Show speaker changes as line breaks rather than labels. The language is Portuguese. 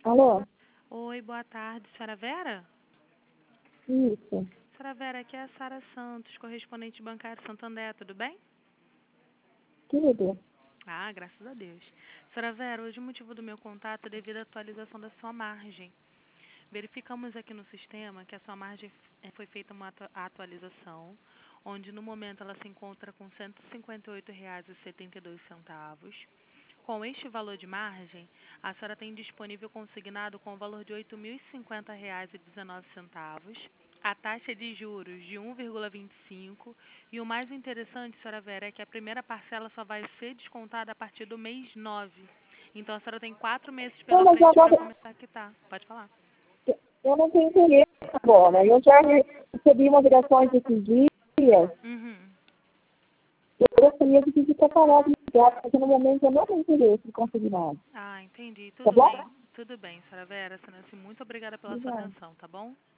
Alô?
Oi, boa tarde. Senhora Vera?
Isso.
Senhora Vera, aqui é a Sara Santos, correspondente bancário Santander, tudo bem?
Tudo.
Ah, graças a Deus. Senhora Vera, hoje o motivo do meu contato é devido à atualização da sua margem. Verificamos aqui no sistema que a sua margem foi feita uma atualização, onde no momento ela se encontra com R$ 158,72. Com este valor de margem, a senhora tem disponível consignado com o valor de R$ 8.050,19, a taxa de juros de 1,25 e o mais interessante, senhora Vera, é que a primeira parcela só vai ser descontada a partir do mês 9. Então a senhora tem 4 meses
Não,
pela
mas
frente para
agora
começar a quitar. Pode falar.
eu não tenho interesse agora. Eu já recebi umas ligações esses dias.
Uhum.
Eu gostaria de pedir para parar de ligar, porque no momento eu não tenho interesse em conseguir nada.
Ah, entendi.
Tá bom?
Tudo bem, senhora Vera. Senhora, muito obrigada pela sua
Obrigada.
atenção, tá bom?